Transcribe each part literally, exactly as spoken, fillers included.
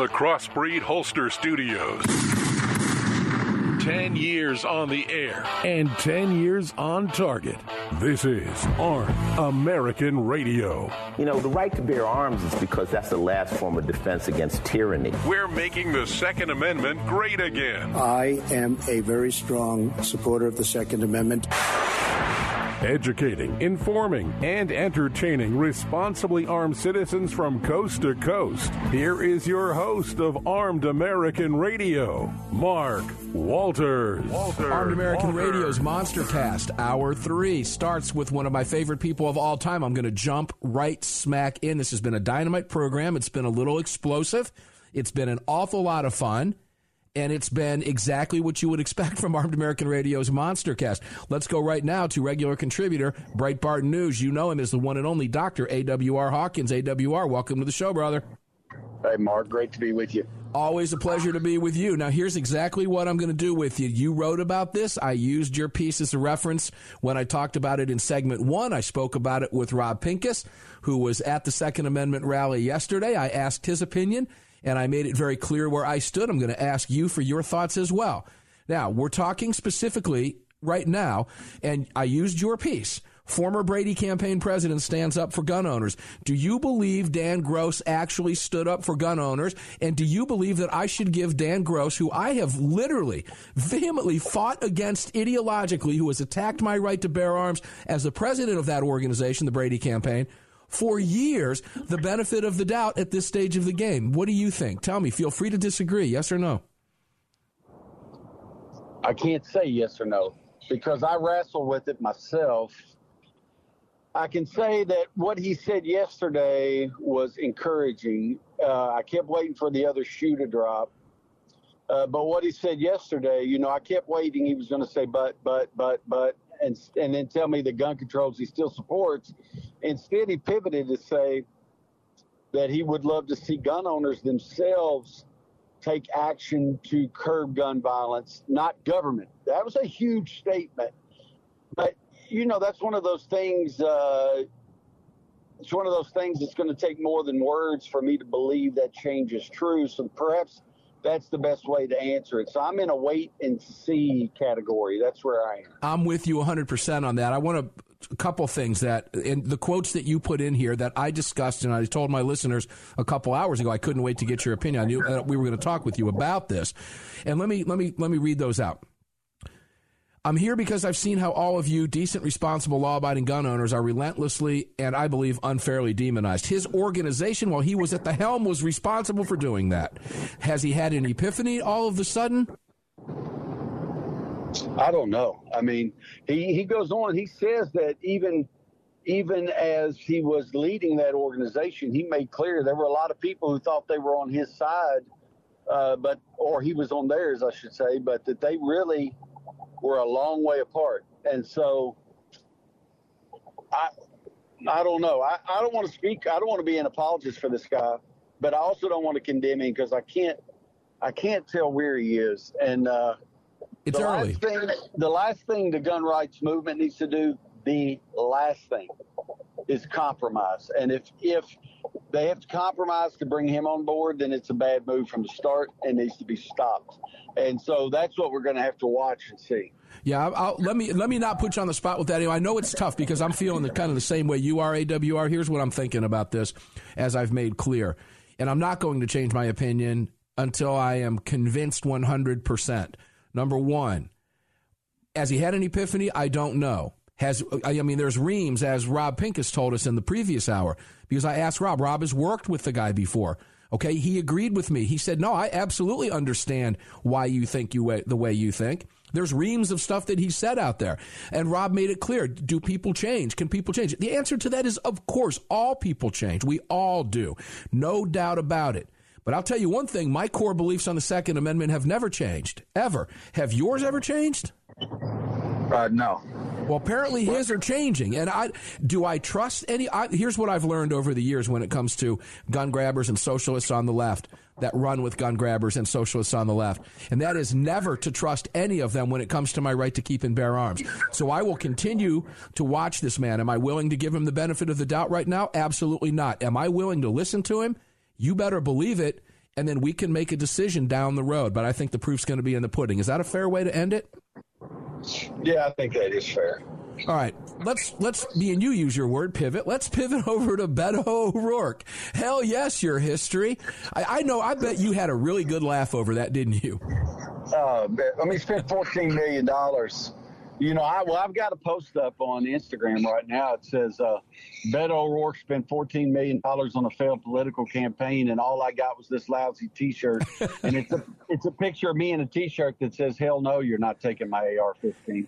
the Crossbreed Holster Studios. Ten years on the air and ten years on target. This is Armed American Radio. You know, the right to bear arms is because that's the last form of defense against tyranny. We're making the Second Amendment great again. I am a very strong supporter of the Second Amendment. Educating, informing, and entertaining responsibly armed citizens from coast to coast. Here is your host of Armed American Radio, Mark Walters. Walters. Armed American Walters. Radio's Monster Cast, Hour three, starts with one of my favorite people of all time. I'm going to jump right smack in. This has been a dynamite program. It's been a little explosive. It's been an awful lot of fun. And it's been exactly what you would expect from Armed American Radio's Monster Cast. Let's go right now to regular contributor, Breitbart News. You know him as the one and only Doctor A W R Hawkins. A W R, welcome to the show, brother. Hey, Mark. Great to be with you. Always a pleasure to be with you. Now, here's exactly what I'm going to do with you. You wrote about this. I used your piece as a reference when I talked about it in segment one. I spoke about it with Rob Pincus, who was at the Second Amendment rally yesterday. I asked his opinion, and I made it very clear where I stood. I'm going to ask you for your thoughts as well. Now, we're talking specifically right now, and I used your piece. Former Brady campaign president stands up for gun owners. Do you believe Dan Gross actually stood up for gun owners? And do you believe that I should give Dan Gross, who I have literally vehemently fought against ideologically, who has attacked my right to bear arms as the president of that organization, the Brady campaign, for years, the benefit of the doubt at this stage of the game? What do you think? Tell me. Feel free to disagree. Yes or no? I can't say yes or no because I wrestle with it myself. I can say that what he said yesterday was encouraging. Uh, I kept waiting for the other shoe to drop. Uh, but what he said yesterday, you know, I kept waiting. He was going to say, but, but, but, but, and and then tell me the gun controls he still supports. Instead, he pivoted to say that he would love to see gun owners themselves take action to curb gun violence, not government. That was a huge statement. But, you know, that's one of those things, uh, it's one of those things that's going to take more than words for me to believe that change is true. So perhaps that's the best way to answer it. So I'm in a wait and see category. That's where I am. I'm with you one hundred percent on that. I want to a couple things that, and the quotes that you put in here that I discussed, and I told my listeners a couple hours ago, I couldn't wait to get your opinion. I knew uh, we were going to talk with you about this. And let me, let me, let me read those out. I'm here because I've seen how all of you decent, responsible, law-abiding gun owners are relentlessly and I believe unfairly demonized. His organization, while he was at the helm, was responsible for doing that. Has he had an epiphany all of a sudden? I don't know. I mean, he, he goes on. He says that even even as he was leading that organization, he made clear there were a lot of people who thought they were on his side, uh, but or he was on theirs, I should say, but that they really were a long way apart. And so I I don't know. I, I don't want to speak. I don't want to be an apologist for this guy, but I also don't want to condemn him because I can't I can't tell where he is. And uh, it's the early. Last thing, the last thing the gun rights movement needs to do, the last thing, is compromise. And if if they have to compromise to bring him on board, then it's a bad move from the start and needs to be stopped. And so that's what we're going to have to watch and see. Yeah, I'll, I'll, let me let me not put you on the spot with that. I know it's tough because I'm feeling the, kind of the same way you are, A W R. Here's what I'm thinking about this, as I've made clear. And I'm not going to change my opinion until I am convinced one hundred percent. Number one, has he had an epiphany? I don't know. Has I mean, there's reams, as Rob Pincus told us in the previous hour, because I asked Rob. Rob has worked with the guy before. Okay, he agreed with me. He said, no, I absolutely understand why you think you the way you think. There's reams of stuff that he said out there. And Rob made it clear. Do people change? Can people change? The answer to that is, of course, all people change. We all do. No doubt about it. But I'll tell you one thing. My core beliefs on the Second Amendment have never changed, ever. Have yours ever changed? Uh, no. Well, apparently his are changing. And I do I trust any? I, here's what I've learned over the years when it comes to gun grabbers and socialists on the left that run with gun grabbers and socialists on the left. And that is never to trust any of them when it comes to my right to keep and bear arms. So I will continue to watch this man. Am I willing to give him the benefit of the doubt right now? Absolutely not. Am I willing to listen to him? You better believe it. and then we can make a decision down the road. But I think the proof's going to be in the pudding. Is that a fair way to end it? Yeah, I think that is fair. All right, let's, let's me and you use your word, pivot. Let's pivot over to Beto O'Rourke. Hell yes, your history. I, I know, I bet you had a really good laugh over that, didn't you? Uh, I mean, spent fourteen million dollars. You know, I, well, I've got a post up on Instagram right now. It says, uh, Beto O'Rourke spent fourteen million dollars on a failed political campaign, and all I got was this lousy T-shirt. And it's a, it's a picture of me in a T-shirt that says, hell no, you're not taking my A R fifteen.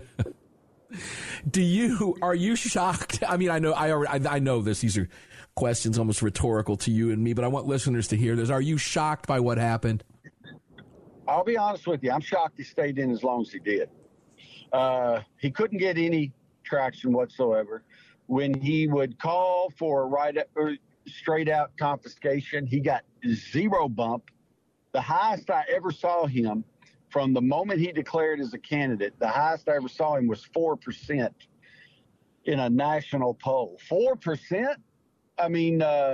Do you, are you shocked? I mean, I know, I, already, I, I know this. These are questions almost rhetorical to you and me, but I want listeners to hear this. Are you shocked by what happened? I'll be honest with you. I'm shocked he stayed in as long as he did. Uh, he couldn't get any traction whatsoever. When he would call for a right or straight out confiscation, he got zero bump. The highest I ever saw him from the moment he declared as a candidate, the highest I ever saw him was four percent in a national poll. four percent? I mean, uh,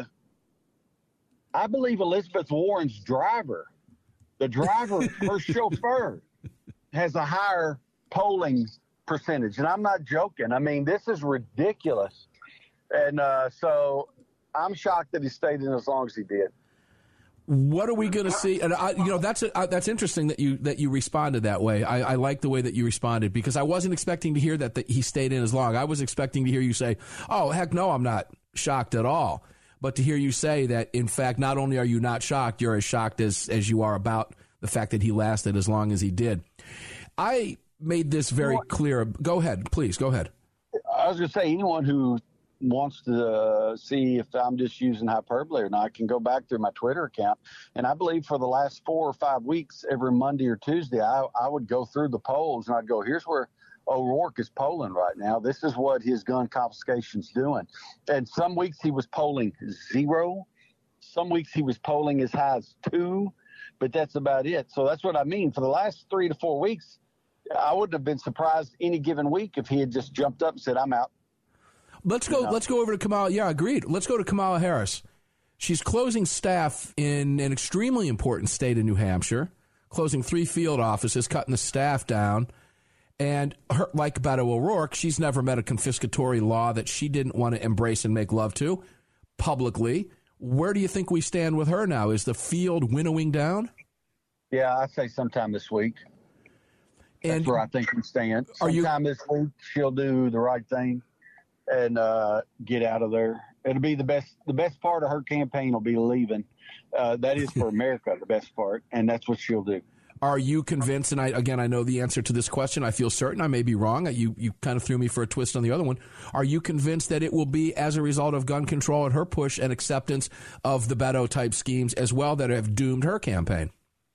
I believe Elizabeth Warren's driver, the driver, her chauffeur, has a higher polling percentage. And I'm not joking. I mean, this is ridiculous. And uh, so I'm shocked that he stayed in as long as he did. What are we going to see? And I, you know, that's a, uh, that's interesting that you that you responded that way. I, I like the way that you responded because I wasn't expecting to hear that, that he stayed in as long. I was expecting to hear you say, "Oh, heck no, I'm not shocked at all." But to hear you say that, in fact, not only are you not shocked, you're as shocked as as you are about the fact that he lasted as long as he did. I made this very clear. Go ahead, please. Go ahead. I was going to say, anyone who wants to uh, see if I'm just using hyperbole or not can go back through my Twitter account. And I believe for the last four or five weeks, every Monday or Tuesday, I, I would go through the polls and I'd go, here's where O'Rourke is polling right now. This is what his gun confiscation's doing. And some weeks he was polling zero. Some weeks he was polling as high as two, but that's about it. So that's what I mean. For the last three to four weeks, I wouldn't have been surprised any given week if he had just jumped up and said, I'm out. Let's go. You know? Let's go over to Kamala. Yeah, agreed. Let's go to Kamala Harris. She's closing staff in an extremely important state in New Hampshire, closing three field offices, cutting the staff down. And her, like Beto O'Rourke, she's never met a confiscatory law that she didn't want to embrace and make love to publicly. Where do you think we stand with her now? Is the field winnowing down? Yeah, I'd say sometime this week. That's and where I think we stand. Sometime you, this week, she'll do the right thing and uh, get out of there. It'll be the best. The best part of her campaign will be leaving. Uh, that is for America, the best part, and that's what she'll do. Are you convinced? And I, again, I know the answer to this question. I feel certain. I may be wrong. You you kind of threw me for a twist on the other one. Are you convinced that it will be as a result of gun control and her push and acceptance of the Beto type schemes as well that have doomed her campaign?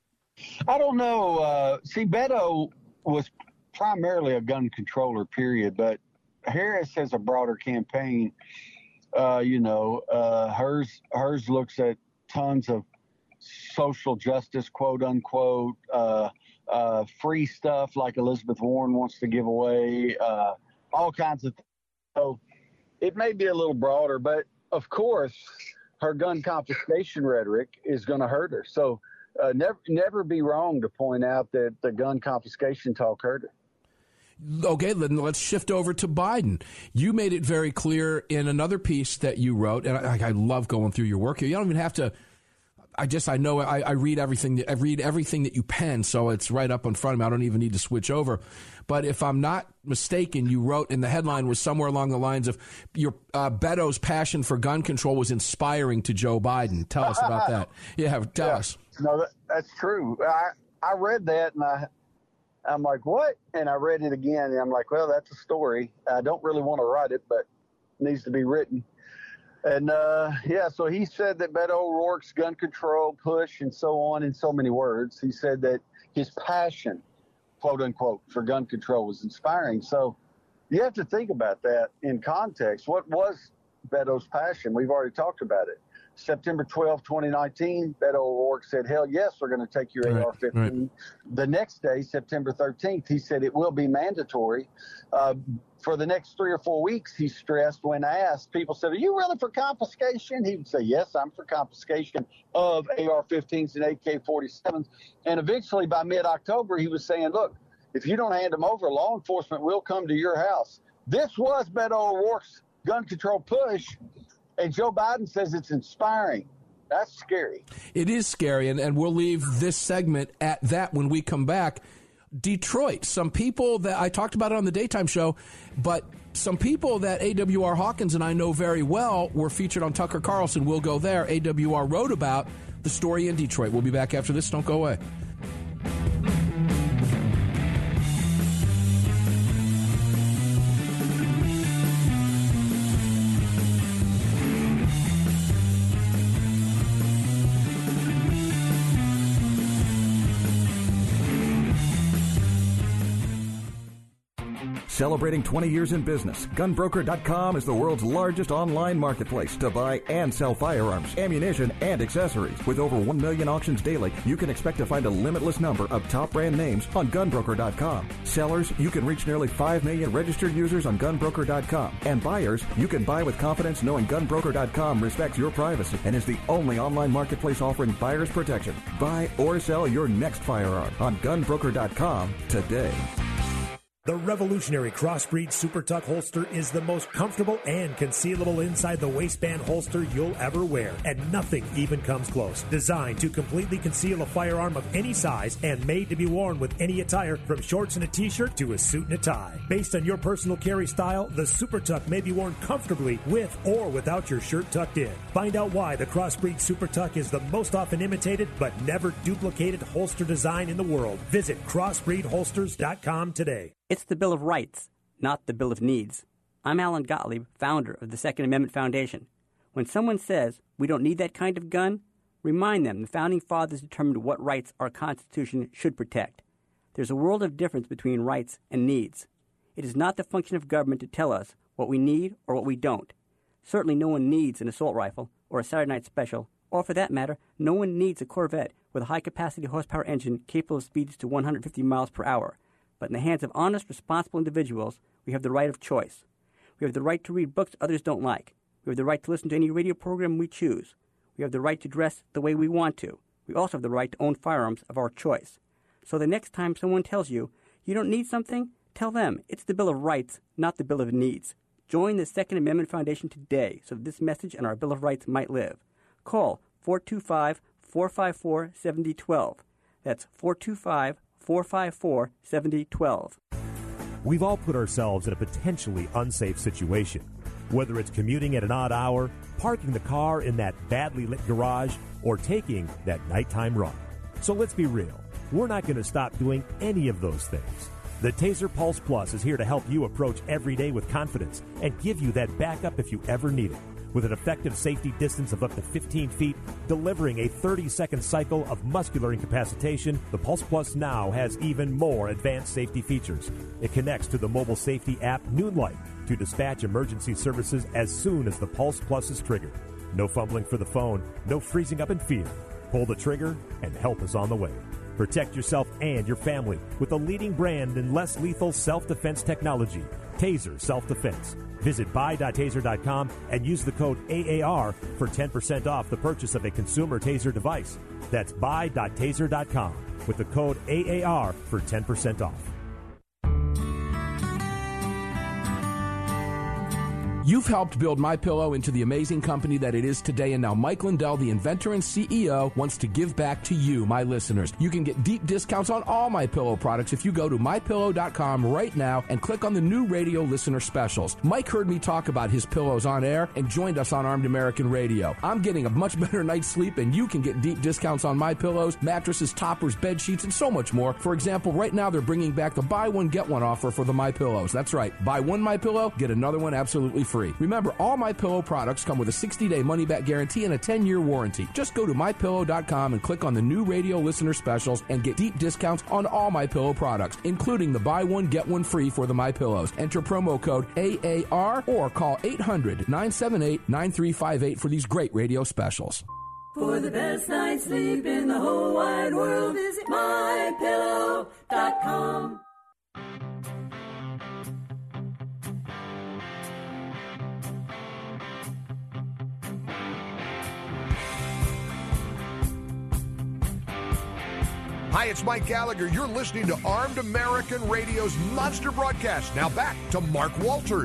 I don't know. Uh, see, Beto was primarily a gun controller, period. But Harris has a broader campaign. Uh, you know, uh, hers hers looks at tons of social justice, quote unquote, uh, uh, free stuff like Elizabeth Warren wants to give away, uh, all kinds of things. So it may be a little broader, but of course, her gun confiscation rhetoric is going to hurt her. So uh, never, never be wrong to point out that the gun confiscation talk hurt her. Okay, then let's shift over to Biden. You made it very clear in another piece that you wrote, and I, I love going through your work here. You don't even have to. I just I know I, I read everything. That, I read everything that you pen, so it's right up in front of me. I don't even need to switch over. But if I'm not mistaken, you wrote, and the headline was somewhere along the lines of your uh, Beto's passion for gun control was inspiring to Joe Biden. Tell us about that. Yeah, tell yeah. us. No, that, that's true. I I read that and I. I'm like, what? And I read it again, and I'm like, well, that's a story. I don't really want to write it, but it needs to be written. And, uh, yeah, so he said that Beto O'Rourke's gun control push and so on in so many words. He said that his passion, quote unquote, for gun control was inspiring. So you have to think about that in context. What was Beto's passion? We've already talked about it. September twelfth, twenty nineteen, Beto O'Rourke said, hell yes, we're going to take your right, A R fifteen. Right. The next day, September thirteenth, he said it will be mandatory. Uh, for the next three or four weeks, he stressed when asked, people said, are you really for confiscation? He would say, yes, I'm for confiscation of A R fifteens and A K forty-sevens. And eventually by mid-October, he was saying, look, if you don't hand them over, law enforcement will come to your house. This was Beto O'Rourke's gun control push, and Joe Biden says it's inspiring. That's scary. It is scary, and, and we'll leave this segment at that when we come back. Detroit, some people that I talked about it on the daytime show, but some people that A W R Hawkins and I know very well were featured on Tucker Carlson. We'll go there. A W R wrote about the story in Detroit. We'll be back after this. Don't go away. Celebrating twenty years in business, gun broker dot com is the world's largest online marketplace to buy and sell firearms, ammunition, and accessories. With over one million auctions daily, you can expect to find a limitless number of top brand names on gun broker dot com. Sellers, you can reach nearly five million registered users on gun broker dot com. And buyers, you can buy with confidence knowing gun broker dot com respects your privacy and is the only online marketplace offering buyers protection. Buy or sell your next firearm on gun broker dot com today. The revolutionary Crossbreed Super Tuck holster is the most comfortable and concealable inside the waistband holster you'll ever wear, and nothing even comes close. Designed to completely conceal a firearm of any size and made to be worn with any attire, from shorts and a t-shirt to a suit and a tie. Based on your personal carry style, the Super Tuck may be worn comfortably with or without your shirt tucked in. Find out why the Crossbreed Super Tuck is the most often imitated but never duplicated holster design in the world. Visit crossbreed holsters dot com today. It's the Bill of Rights, not the Bill of Needs. I'm Alan Gottlieb, founder of the Second Amendment Foundation. When someone says we don't need that kind of gun, remind them the Founding Fathers determined what rights our Constitution should protect. There's a world of difference between rights and needs. It is not the function of government to tell us what we need or what we don't. Certainly no one needs an assault rifle or a Saturday Night Special, or for that matter, no one needs a Corvette with a high-capacity horsepower engine capable of speeds to one hundred fifty miles per hour. But in the hands of honest, responsible individuals, we have the right of choice. We have the right to read books others don't like. We have the right to listen to any radio program we choose. We have the right to dress the way we want to. We also have the right to own firearms of our choice. So the next time someone tells you you don't need something, tell them it's the Bill of Rights, not the Bill of Needs. Join the Second Amendment Foundation today so that this message and our Bill of Rights might live. Call four two five, four five four, seven zero one two. That's four two five, four five four, seven zero one two. We've all put ourselves in a potentially unsafe situation, whether it's commuting at an odd hour, parking the car in that badly lit garage, or taking that nighttime run. So let's be real. We're not going to stop doing any of those things. The Taser Pulse Plus is here to help you approach every day with confidence and give you that backup if you ever need it. With an effective safety distance of up to fifteen feet, delivering a thirty-second cycle of muscular incapacitation, the Pulse Plus now has even more advanced safety features. It connects to the mobile safety app Noonlight to dispatch emergency services as soon as the Pulse Plus is triggered. No fumbling for the phone, no freezing up in fear. Pull the trigger and help is on the way. Protect yourself and your family with the leading brand in less lethal self-defense technology, Taser Self-Defense. Visit buy dot taser dot com and use the code A A R for ten percent off the purchase of a consumer Taser device. That's buy dot taser dot com with the code A A R for ten percent off. You've helped build MyPillow into the amazing company that it is today, and now Mike Lindell, the inventor and C E O, wants to give back to you, my listeners. You can get deep discounts on all MyPillow products if you go to my pillow dot com right now and click on the new radio listener specials. Mike heard me talk about his pillows on air and joined us on Armed American Radio. I'm getting a much better night's sleep, and you can get deep discounts on MyPillows, mattresses, toppers, bed sheets, and so much more. For example, right now they're bringing back the buy one, get one offer for the MyPillows. That's right. Buy one MyPillow, get another one absolutely free. free. Remember, all MyPillow products come with a sixty-day money-back guarantee and a ten-year warranty. Just go to my pillow dot com and click on the new radio listener specials and get deep discounts on all MyPillow products, including the buy one, get one free for the MyPillows. Enter promo code A A R or call eight hundred, nine seven eight, nine three five eight for these great radio specials. For the best night's sleep in the whole wide world, visit my pillow dot com. Hi, it's Mike Gallagher. You're listening to Armed American Radio's Monster Broadcast. Now back to Mark Walters.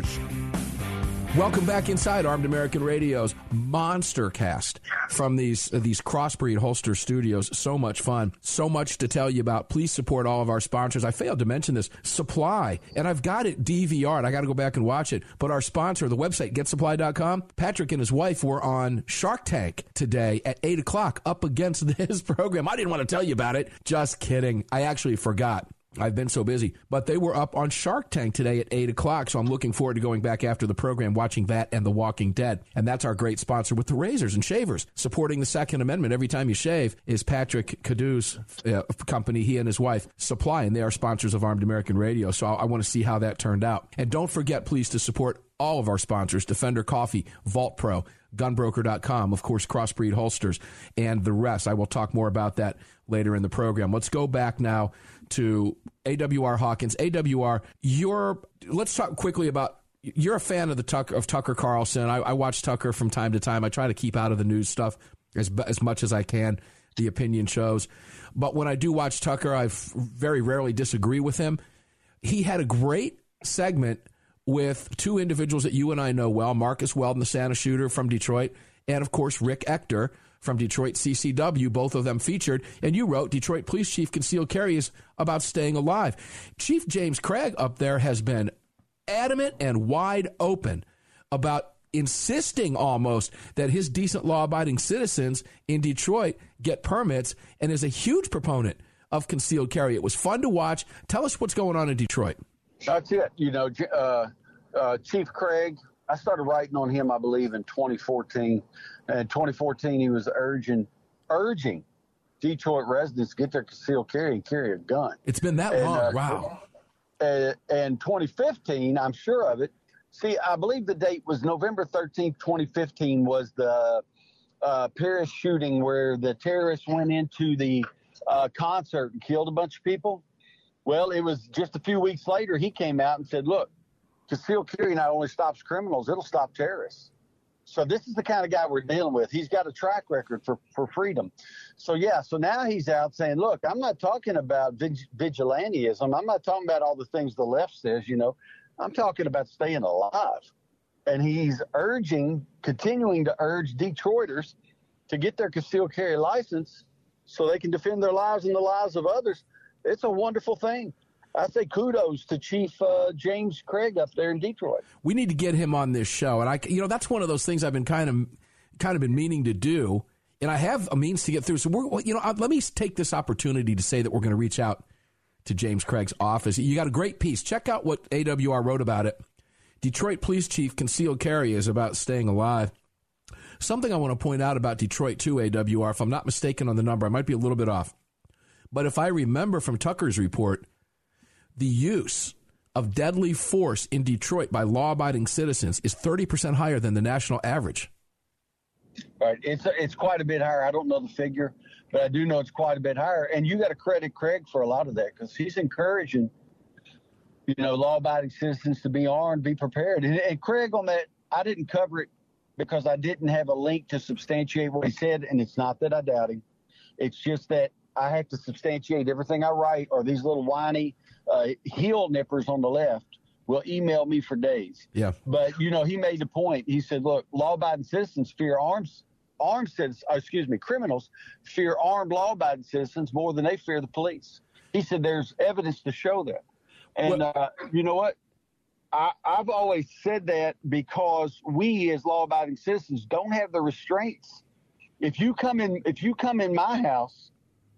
Welcome back inside Armed American Radio's Monster Cast from these uh, these Crossbreed Holster Studios. So much fun. So much to tell you about. Please support all of our sponsors. I failed to mention this. Supply. And I've got it D V R'd. I got to go back and watch it. But our sponsor, the website, get supply dot com, Patrick and his wife were on Shark Tank today at eight o'clock up against this program. I didn't want to tell you about it. Just kidding. I actually forgot. I've been so busy. But they were up on Shark Tank today at eight o'clock, so I'm looking forward to going back after the program, watching that and The Walking Dead. And that's our great sponsor with the razors and shavers. Supporting the Second Amendment every time you shave is Patrick Cadou's uh, company, he and his wife, Supply, and they are sponsors of Armed American Radio, so I, I want to see how that turned out. And don't forget, please, to support all of our sponsors, Defender Coffee, Vault Pro, gun broker dot com, of course, Crossbreed Holsters, and the rest. I will talk more about that later in the program. Let's go back now to A W R Hawkins. A W R, you're, let's talk quickly about, you're a fan of the Tucker, of Tucker Carlson. I, I watch Tucker from time to time. I try to keep out of the news stuff as as much as I can, the opinion shows. But when I do watch Tucker, I very rarely disagree with him. He had a great segment with two individuals that you and I know well, Marcus Weldon, the Santa shooter from Detroit, and, of course, Rick Ector from Detroit C C W, both of them featured. And you wrote, Detroit Police Chief concealed carry is about staying alive. Chief James Craig up there has been adamant and wide open about insisting almost that his decent law-abiding citizens in Detroit get permits, and is a huge proponent of concealed carry. It was fun to watch. Tell us what's going on in Detroit. That's it. You know, uh, uh, Chief Craig, I started writing on him, I believe, in twenty fourteen. And in twenty fourteen, he was urging, urging Detroit residents to get their concealed carry and carry a gun. It's been that and, long. Uh, wow. And, and twenty fifteen, I'm sure of it. See, I believe the date was November thirteenth, twenty fifteen was the uh, Paris shooting where the terrorists went into the uh, concert and killed a bunch of people. Well, it was just a few weeks later, he came out and said, look, concealed carry not only stops criminals, it'll stop terrorists. So this is the kind of guy we're dealing with. He's got a track record for, for freedom. So, yeah, so now he's out saying, look, I'm not talking about vig- vigilantism. I'm not talking about all the things the left says, you know. I'm talking about staying alive. And he's urging, continuing to urge Detroiters to get their concealed carry license so they can defend their lives and the lives of others. It's a wonderful thing. I say kudos to Chief uh, James Craig up there in Detroit. We need to get him on this show, and I, you know, that's one of those things I've been kind of, kind of been meaning to do, and I have a means to get through. So, we're, you know, let me take this opportunity to say that we're going to reach out to James Craig's office. You got a great piece. Check out what A W R wrote about it. Detroit Police Chief concealed carry is about staying alive. Something I want to point out about Detroit too, A W R. If I'm not mistaken on the number, I might be a little bit off. But if I remember from Tucker's report, the use of deadly force in Detroit by law-abiding citizens is thirty percent higher than the national average. Right. It's it's quite a bit higher. I don't know the figure, but I do know it's quite a bit higher. And you got to credit Craig for a lot of that because he's encouraging, you know, law-abiding citizens to be armed, be prepared. And, and Craig, on that, I didn't cover it because I didn't have a link to substantiate what he said, and it's not that I doubt him. It's just that I have to substantiate everything I write, or these little whiny uh, heel nippers on the left will email me for days. Yeah. But, you know, he made the point. He said, look, law-abiding citizens fear arms, armed citizens, uh, excuse me, criminals fear armed law-abiding citizens more than they fear the police. He said there's evidence to show that. And well, uh, you know what? I, I've always said that because we as law-abiding citizens don't have the restraints. If you come in, if you come in my house,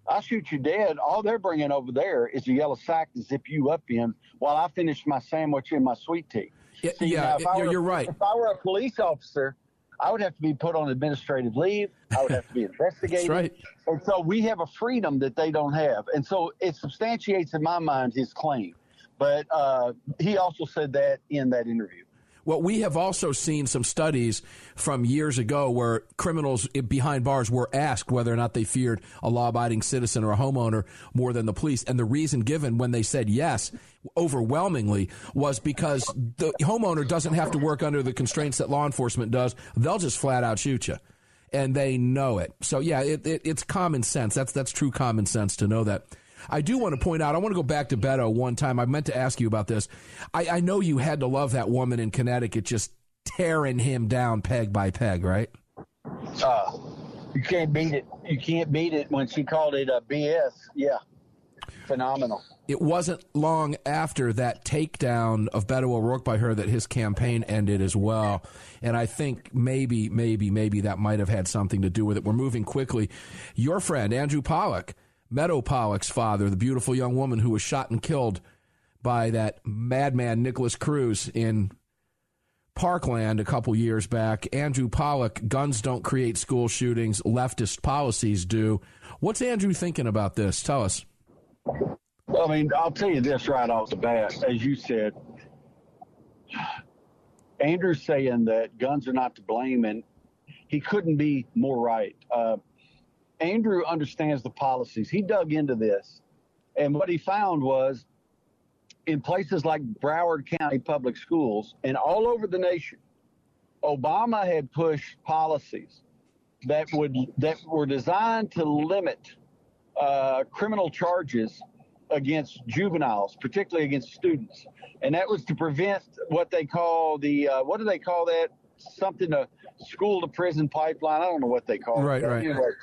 I'll shoot you dead. All they're bringing over there is a yellow sack to zip you up in while I finish my sandwich and my sweet tea. Yeah, See, yeah now, if I you're, were, you're right. If I were a police officer, I would have to be put on administrative leave. I would have to be investigated. That's right. And so we have a freedom that they don't have. And so it substantiates in my mind his claim. But uh, he also said that in that interview. Well, we have also seen some studies from years ago where criminals behind bars were asked whether or not they feared a law-abiding citizen or a homeowner more than the police. And the reason given when they said yes, overwhelmingly, was because the homeowner doesn't have to work under the constraints that law enforcement does. They'll just flat out shoot you. And they know it. So, yeah, it, it, it's common sense. That's, that's true common sense to know that. I do want to point out, I want to go back to Beto one time. I meant to ask you about this. I, I know you had to love that woman in Connecticut just tearing him down peg by peg, right? Uh, you can't beat it. You can't beat it when she called it a B S. Yeah. Phenomenal. It wasn't long after that takedown of Beto O'Rourke by her that his campaign ended as well. And I think maybe, maybe, maybe that might have had something to do with it. We're moving quickly. Your friend, Andrew Pollack, Meadow Pollack's father, the beautiful young woman who was shot and killed by that madman Nicholas Cruz in Parkland a couple years back. Andrew Pollack, guns don't create school shootings, leftist policies do. What's Andrew thinking about this? Tell us. Well, I mean, I'll tell you this right off the bat. As you said, Andrew's saying that guns are not to blame, and he couldn't be more right. Uh, Andrew understands the policies. He dug into this, and what he found was in places like Broward County Public Schools and all over the nation, Obama had pushed policies that would that were designed to limit uh, criminal charges against juveniles, particularly against students, and that was to prevent what they call the uh, what do they call that? Something a school to prison pipeline. I don't know what they call right, it. Right, anyway, right.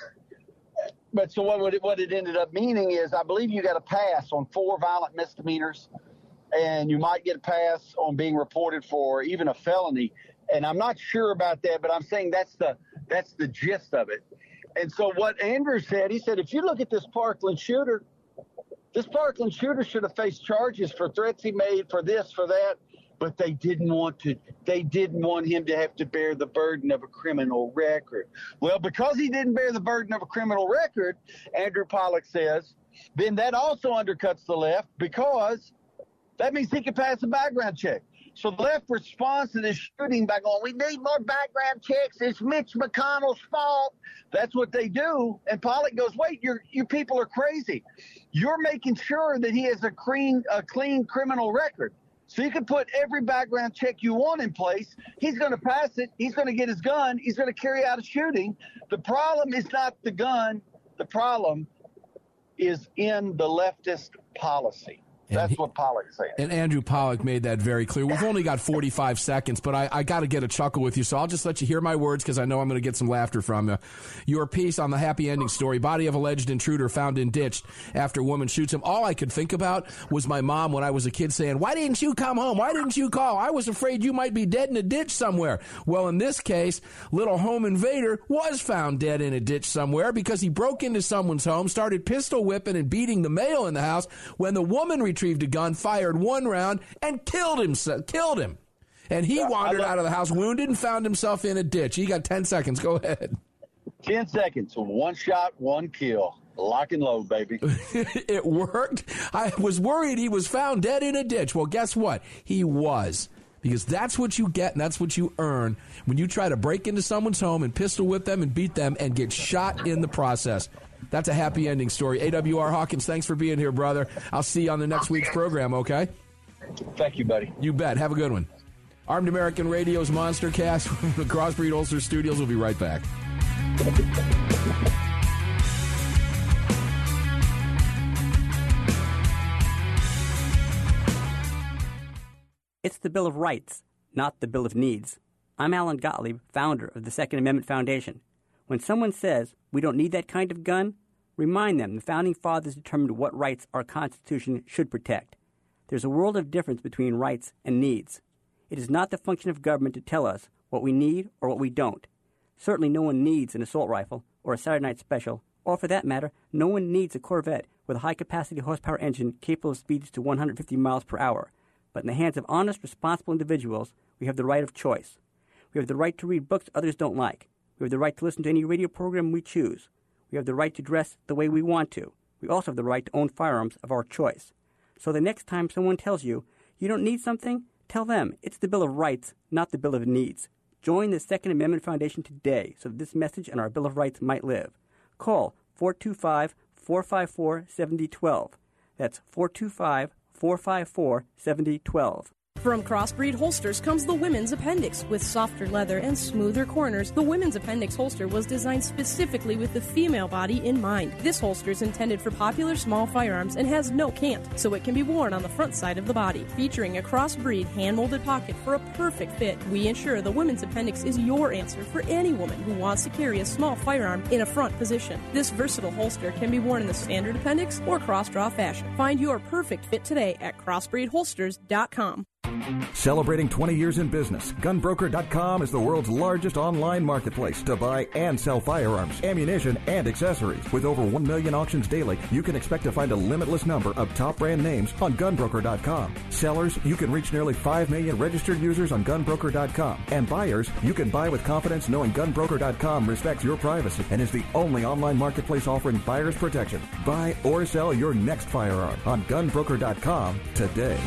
But so what it, what it ended up meaning is I believe you got a pass on four violent misdemeanors, and you might get a pass on being reported for even a felony. And I'm not sure about that, but I'm saying that's the that's the gist of it. And so what Andrew said, he said, if you look at this Parkland shooter, this Parkland shooter should have faced charges for threats he made, for this, for that. But they didn't want to. They didn't want him to have to bear the burden of a criminal record. Well, because he didn't bear the burden of a criminal record, Andrew Pollack says, then that also undercuts the left because that means he can pass a background check. So the left responds to this shooting by going, "We need more background checks. It's Mitch McConnell's fault." That's what they do. And Pollack goes, "Wait, you you people are crazy. You're making sure that he has a clean a clean criminal record." So you can put every background check you want in place. He's going to pass it. He's going to get his gun. He's going to carry out a shooting. The problem is not the gun. The problem is in the leftist policy. That's he, what Pollack said. And Andrew Pollack made that very clear. We've only got forty-five seconds, but I, I got to get a chuckle with you, so I'll just let you hear my words because I know I'm going to get some laughter from you. Your piece on the happy ending story, body of alleged intruder found in ditch after woman shoots him. All I could think about was my mom when I was a kid saying, "Why didn't you come home? Why didn't you call? I was afraid you might be dead in a ditch somewhere." Well, in this case, little home invader was found dead in a ditch somewhere because he broke into someone's home, started pistol whipping and beating the male in the house. When the woman retrieved a gun, fired one round, and killed him. Killed him. And he yeah, wandered out of the house wounded and found himself in a ditch. You got ten seconds. Go ahead. ten seconds. One shot, one kill. Lock and load, baby. It worked. I was worried he was found dead in a ditch. Well, guess what? He was. Because that's what you get and that's what you earn when you try to break into someone's home and pistol whip them and beat them and get shot in the process. That's a happy ending story. A W R Hawkins, thanks for being here, brother. I'll see you on the next week's program, okay? Thank you, buddy. You bet. Have a good one. Armed American Radio's Monster Cast from the Crossbreed Ulster Studios. We'll be right back. It's the Bill of Rights, not the Bill of Needs. I'm Alan Gottlieb, founder of the Second Amendment Foundation. When someone says, we don't need that kind of gun, remind them the Founding Fathers determined what rights our Constitution should protect. There's a world of difference between rights and needs. It is not the function of government to tell us what we need or what we don't. Certainly no one needs an assault rifle or a Saturday Night Special Or for that matter, no one needs a Corvette with a high-capacity horsepower engine capable of speeds to one hundred fifty miles per hour. But in the hands of honest, responsible individuals, we have the right of choice. We have the right to read books others don't like. We have the right to listen to any radio program we choose. We have the right to dress the way we want to. We also have the right to own firearms of our choice. So the next time someone tells you you don't need something, tell them it's the Bill of Rights, not the Bill of Needs. Join the Second Amendment Foundation today so that this message and our Bill of Rights might live. Call four two five, four five four, seven zero one two. That's four two five, four five four, seven zero one two. From Crossbreed Holsters comes the Women's Appendix. With softer leather and smoother corners, the Women's Appendix holster was designed specifically with the female body in mind. This holster is intended for popular small firearms and has no cant, so it can be worn on the front side of the body. Featuring a crossbreed hand-molded pocket for a perfect fit, we ensure the Women's Appendix is your answer for any woman who wants to carry a small firearm in a front position. This versatile holster can be worn in the standard appendix or cross-draw fashion. Find your perfect fit today at crossbreed holsters dot com. Celebrating twenty years in business, gun broker dot com is the world's largest online marketplace to buy and sell firearms, ammunition, and accessories. With over one million auctions daily, you can expect to find a limitless number of top brand names on gun broker dot com. Sellers, you can reach nearly five million registered users on gun broker dot com. And buyers, you can buy with confidence knowing gun broker dot com respects your privacy and is the only online marketplace offering buyers protection. Buy or sell your next firearm on gun broker dot com today.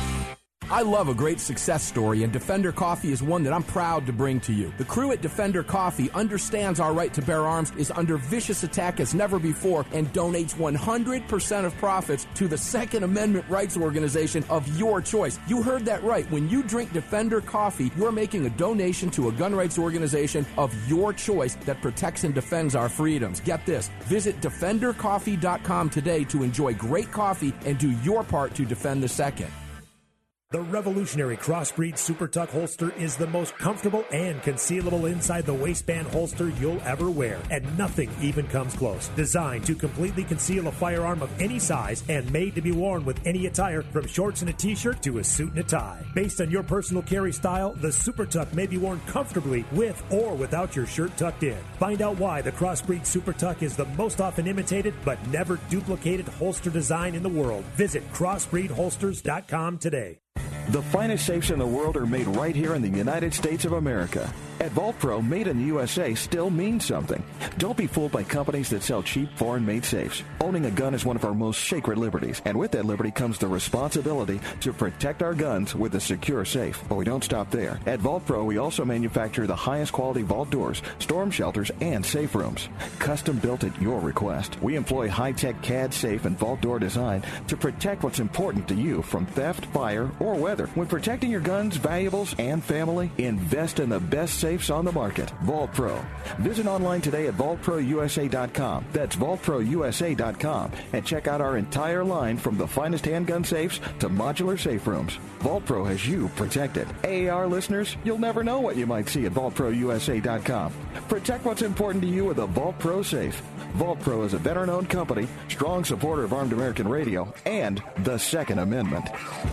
I love a great success story, and Defender Coffee is one that I'm proud to bring to you. The crew at Defender Coffee understands our right to bear arms is under vicious attack as never before and donates one hundred percent of profits to the Second Amendment rights organization of your choice. You heard that right. When you drink Defender Coffee, you're making a donation to a gun rights organization of your choice that protects and defends our freedoms. Get this. Visit defender coffee dot com today to enjoy great coffee and do your part to defend the Second. The revolutionary Crossbreed Super Tuck holster is the most comfortable and concealable inside the waistband holster you'll ever wear, and nothing even comes close. Designed to completely conceal a firearm of any size and made to be worn with any attire, from shorts and a t-shirt to a suit and a tie. Based on your personal carry style, the Super Tuck may be worn comfortably with or without your shirt tucked in. Find out why the Crossbreed Super Tuck is the most often imitated but never duplicated holster design in the world. Visit crossbreed holsters dot com today. The finest safes in the world are made right here in the United States of America. At Vault Pro, made in the U S A still means something. Don't be fooled by companies that sell cheap, foreign-made safes. Owning a gun is one of our most sacred liberties, and with that liberty comes the responsibility to protect our guns with a secure safe. But we don't stop there. At Vault Pro, we also manufacture the highest quality vault doors, storm shelters, and safe rooms. Custom built at your request. We employ high-tech C A D safe and vault door design to protect what's important to you from theft, fire, or weather. When protecting your guns, valuables, and family, invest in the best safes on the market. Vault Pro. Visit online today at vault pro u s a dot com. That's vault pro u s a dot com. And check out our entire line from the finest handgun safes to modular safe rooms. Vault Pro has you protected. A A R listeners, you'll never know what you might see at vault pro u s a dot com. Protect what's important to you with a Vault Pro safe. Vault Pro is a veteran-owned company, strong supporter of Armed American Radio, and the Second Amendment.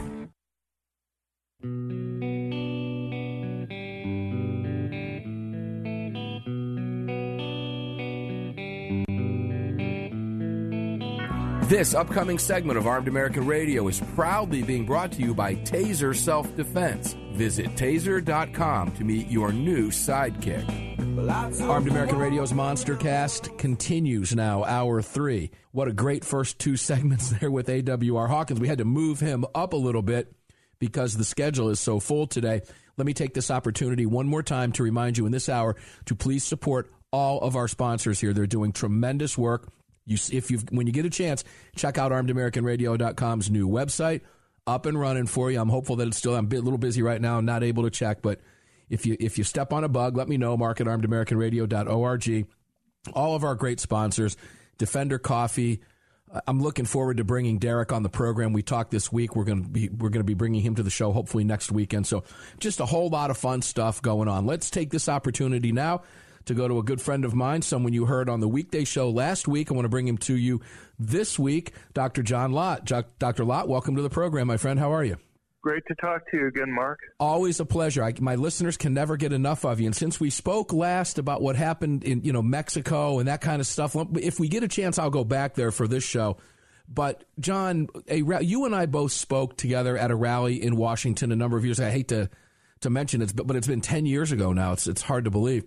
This upcoming segment of Armed American Radio is proudly being brought to you by Taser Self-Defense. Visit taser dot com to meet your new sidekick. Armed American Radio's Monster Cast continues now, hour three. What a great first two segments there with A W R Hawkins. We had to move him up a little bit because the schedule is so full today. Let me take this opportunity one more time to remind you in this hour to please support all of our sponsors here. They're doing tremendous work. You, if you when you get a chance, check out armed american radio dot com's new website, up and running for you. I'm hopeful that it's still, I'm a little busy right now, not able to check, but if you if you step on a bug, let me know, mark at armed american radio dot org. All of our great sponsors, Defender Coffee. I'm looking forward to bringing Derek on the program. We talked this week. We're going to be we're going to be bringing him to the show hopefully next weekend. So just a whole lot of fun stuff going on. Let's take this opportunity now to go to a good friend of mine, someone you heard on the weekday show last week. I want to bring him to you this week, Doctor John Lott. Doctor Lott, welcome to the program, my friend. How are you? Great to talk to you again, Mark. Always a pleasure. I, my listeners can never get enough of you. And since we spoke last about what happened in, you know, Mexico and that kind of stuff, if we get a chance, I'll go back there for this show. But, John, a, you and I both spoke together at a rally in Washington a number of years ago. I hate to, to mention it, but, but it's been ten years ago now. It's, it's hard to believe.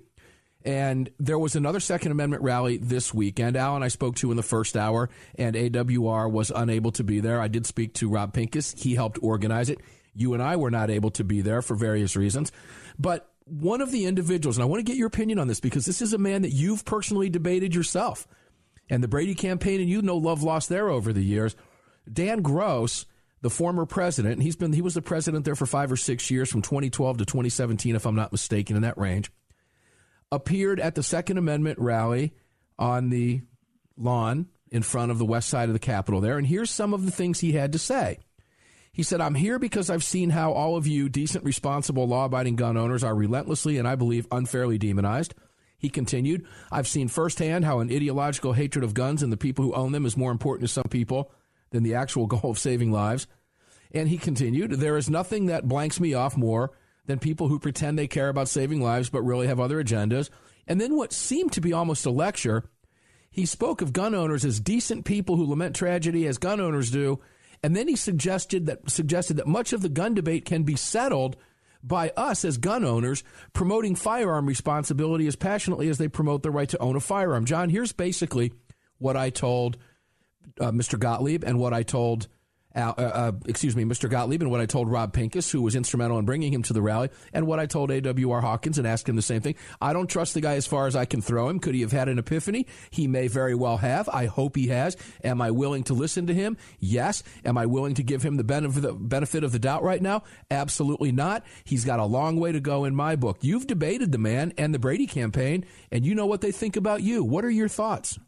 And there was another Second Amendment rally this weekend. Alan I spoke to in the first hour, and A W R was unable to be there. I did speak to Rob Pincus. He helped organize it. You and I were not able to be there for various reasons. But one of the individuals, and I want to get your opinion on this because this is a man that you've personally debated yourself, and the Brady campaign, and you know love lost there over the years. Dan Gross, the former president, and he's been he was the president there for five or six years, from twenty twelve to twenty seventeen, if I'm not mistaken, in that range, appeared at the Second Amendment rally on the lawn in front of the west side of the Capitol there. And here's some of the things he had to say. He said, I'm here because I've seen how all of you decent, responsible, law-abiding gun owners are relentlessly and I believe unfairly demonized. He continued, I've seen firsthand how an ideological hatred of guns and the people who own them is more important to some people than the actual goal of saving lives. And he continued, there is nothing that blanks me off more than people who pretend they care about saving lives but really have other agendas. And then what seemed to be almost a lecture, he spoke of gun owners as decent people who lament tragedy as gun owners do. And then he suggested that suggested that much of the gun debate can be settled by us as gun owners promoting firearm responsibility as passionately as they promote the right to own a firearm. John, here's basically what I told uh, Mister Gottlieb and what I told Uh, uh, excuse me, Mister Gottlieb, and what I told Rob Pincus, who was instrumental in bringing him to the rally, and what I told A W R Hawkins and asked him the same thing. I don't trust the guy as far as I can throw him. Could he have had an epiphany? He may very well have. I hope he has. Am I willing to listen to him? Yes. Am I willing to give him the benefit, the benefit of the doubt right now? Absolutely not. He's got a long way to go in my book. You've debated the man and the Brady campaign, and you know what they think about you. What are your thoughts?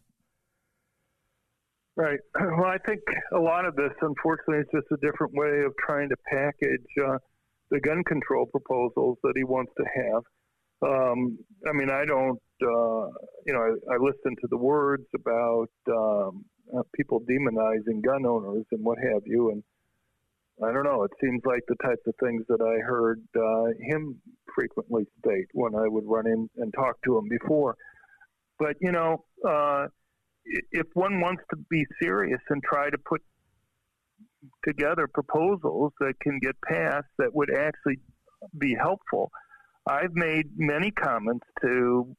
Right. Well, I think a lot of this, unfortunately, is just a different way of trying to package uh, the gun control proposals that he wants to have. Um, I mean, I don't, uh, you know, I, I listen to the words about um, uh, people demonizing gun owners and what have you, and I don't know, it seems like the types of things that I heard uh, him frequently state when I would run in and talk to him before. But, you know, uh, if one wants to be serious and try to put together proposals that can get passed that would actually be helpful, I've made many comments to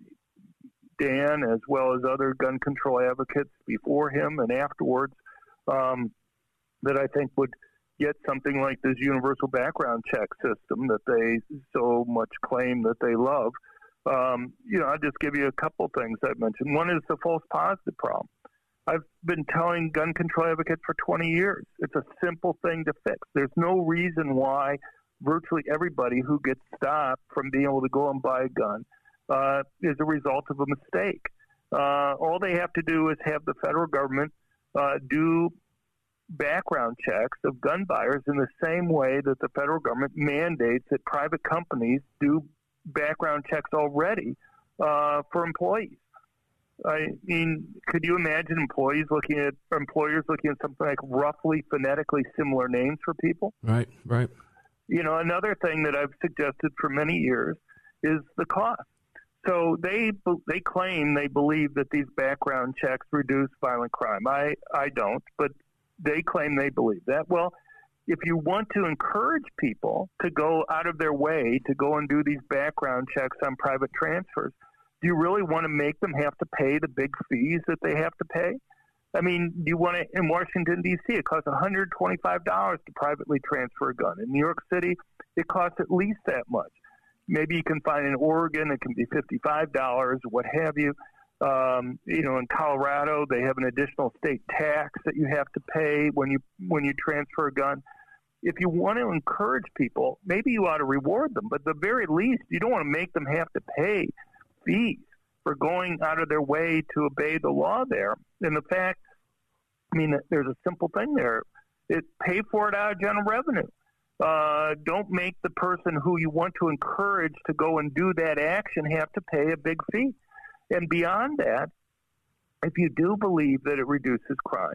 Dan as well as other gun control advocates before him and afterwards um, that I think would get something like this universal background check system that they so much claim that they love. Um, you know, I'll just give you a couple things I've mentioned. One is the false positive problem. I've been telling gun control advocates for twenty years. It's a simple thing to fix. There's no reason why virtually everybody who gets stopped from being able to go and buy a gun uh, is a result of a mistake. Uh, all they have to do is have the federal government uh, do background checks of gun buyers in the same way that the federal government mandates that private companies do background checks already uh, for employees. I mean, could you imagine employees looking at employers looking at something like roughly phonetically similar names for people? Right, right. You know, another thing that I've suggested for many years is the cost. So they they claim they believe that these background checks reduce violent crime. I, I don't, but they claim they believe that. Well, if you want to encourage people to go out of their way to go and do these background checks on private transfers, do you really want to make them have to pay the big fees that they have to pay? I mean, do you want to, in Washington, D C, it costs one hundred twenty-five dollars to privately transfer a gun. In New York City, it costs at least that much. Maybe you can find in Oregon, it can be fifty-five dollars, what have you. Um, you know, in Colorado, they have an additional state tax that you have to pay when you when you transfer a gun. If you want to encourage people, maybe you ought to reward them. But at the very least, you don't want to make them have to pay fees for going out of their way to obey the law there. And the fact, I mean, there's a simple thing there. It pay for it out of general revenue. Uh, don't make the person who you want to encourage to go and do that action have to pay a big fee. And beyond that, if you do believe that it reduces crime,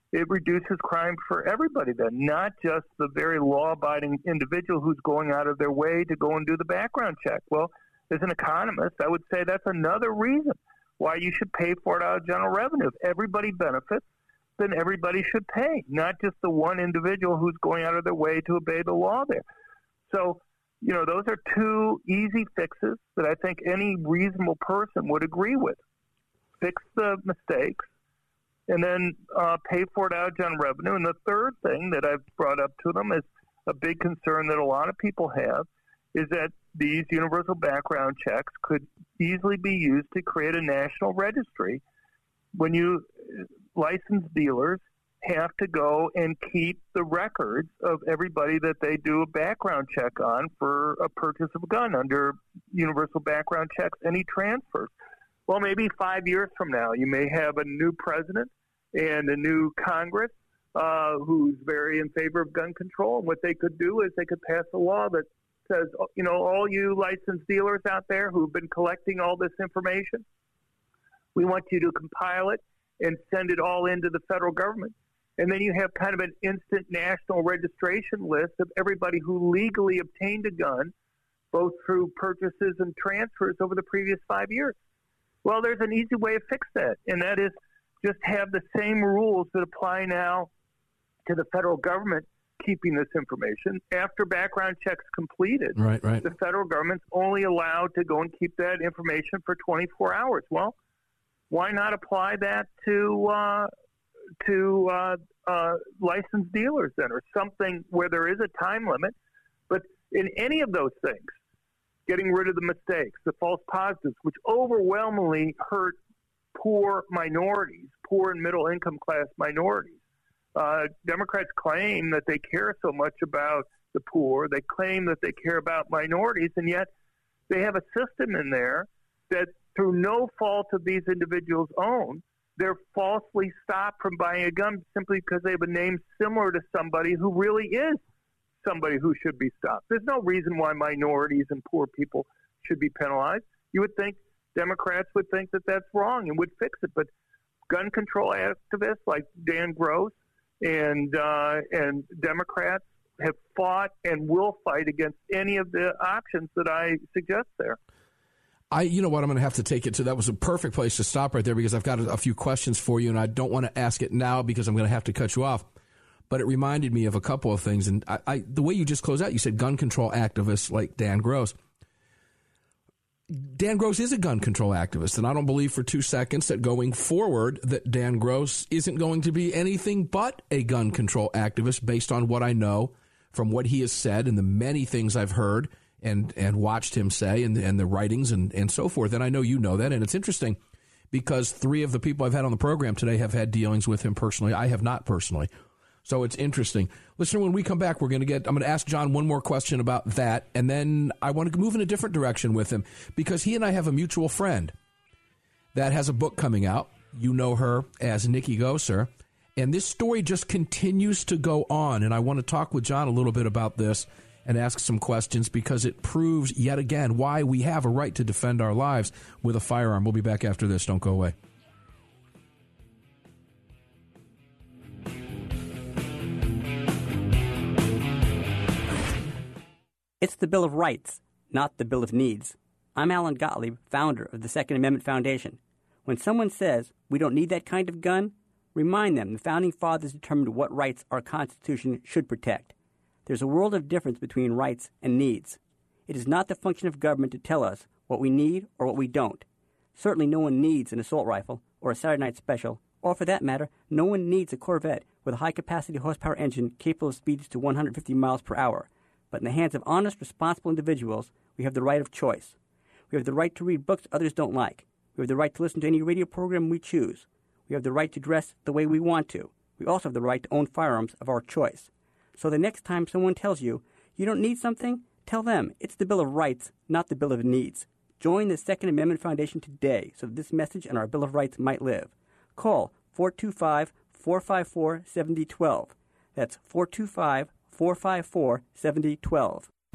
it reduces crime for everybody then, not just the very law-abiding individual who's going out of their way to go and do the background check. Well, as an economist, I would say that's another reason why you should pay for it out of general revenue. If everybody benefits, then everybody should pay, not just the one individual who's going out of their way to obey the law there. So, you know, those are two easy fixes that I think any reasonable person would agree with. Fix the mistakes and then uh, pay for it out of general revenue. And the third thing that I've brought up to them is a big concern that a lot of people have is that these universal background checks could easily be used to create a national registry. When you licensed dealers have to go and keep the records of everybody that they do a background check on for a purchase of a gun under universal background checks, any transfers. Well, maybe five years from now, you may have a new president and a new Congress uh, who's very in favor of gun control. And what they could do is they could pass a law that says, you know, all you licensed dealers out there who've been collecting all this information, we want you to compile it and send it all into the federal government. And then you have kind of an instant national registration list of everybody who legally obtained a gun, both through purchases and transfers over the previous five years. Well, there's an easy way to fix that, and that is just have the same rules that apply now to the federal government keeping this information. After background checks completed, right, right. the federal government's only allowed to go and keep that information for twenty-four hours. Well, why not apply that to uh, to uh, uh, licensed dealers then, or something where there is a time limit? But in any of those things, getting rid of the mistakes, the false positives, which overwhelmingly hurt poor minorities, poor and middle income class minorities. Uh, Democrats claim that they care so much about the poor. They claim that they care about minorities, and yet they have a system in there that, through no fault of these individuals' own, they're falsely stopped from buying a gun simply because they have a name similar to somebody who really is somebody who should be stopped. There's no reason why minorities and poor people should be penalized. You would think Democrats would think that that's wrong and would fix it, but gun control activists like Dan Gross and uh, and Democrats have fought and will fight against any of the options that I suggest there. I, you know what, I'm going to have to take it to, that was a perfect place to stop right there because I've got a, a few questions for you, and I don't want to ask it now because I'm going to have to cut you off. But it reminded me of a couple of things, and I, I the way you just closed out, you said gun control activists like Dan Gross. Dan Gross is a gun control activist, and I don't believe for two seconds that going forward that Dan Gross isn't going to be anything but a gun control activist based on what I know from what he has said and the many things I've heard and, and watched him say and, and the writings and, and so forth. And I know you know that, and it's interesting because three of the people I've had on the program today have had dealings with him personally. I have not personally. So it's interesting. Listen, when we come back, we're going to get, I'm going to ask John one more question about that, and then I want to move in a different direction with him because he and I have a mutual friend that has a book coming out. You know her as Nikki Goser, and this story just continues to go on, and I want to talk with John a little bit about this and ask some questions because it proves yet again why we have a right to defend our lives with a firearm. We'll be back after this. Don't go away. It's the Bill of Rights, not the Bill of Needs. I'm Alan Gottlieb, founder of the Second Amendment Foundation. When someone says we don't need that kind of gun, remind them the Founding Fathers determined what rights our Constitution should protect. There's a world of difference between rights and needs. It is not the function of government to tell us what we need or what we don't. Certainly no one needs an assault rifle or a Saturday Night Special, or for that matter, no one needs a Corvette with a high-capacity horsepower engine capable of speeds to one hundred fifty miles per hour. But in the hands of honest, responsible individuals, we have the right of choice. We have the right to read books others don't like. We have the right to listen to any radio program we choose. We have the right to dress the way we want to. We also have the right to own firearms of our choice. So the next time someone tells you you don't need something, tell them it's the Bill of Rights, not the Bill of Needs. Join the Second Amendment Foundation today so that this message and our Bill of Rights might live. Call four two five, four five four, seven zero one two. That's four two five, four five four, seven zero one two.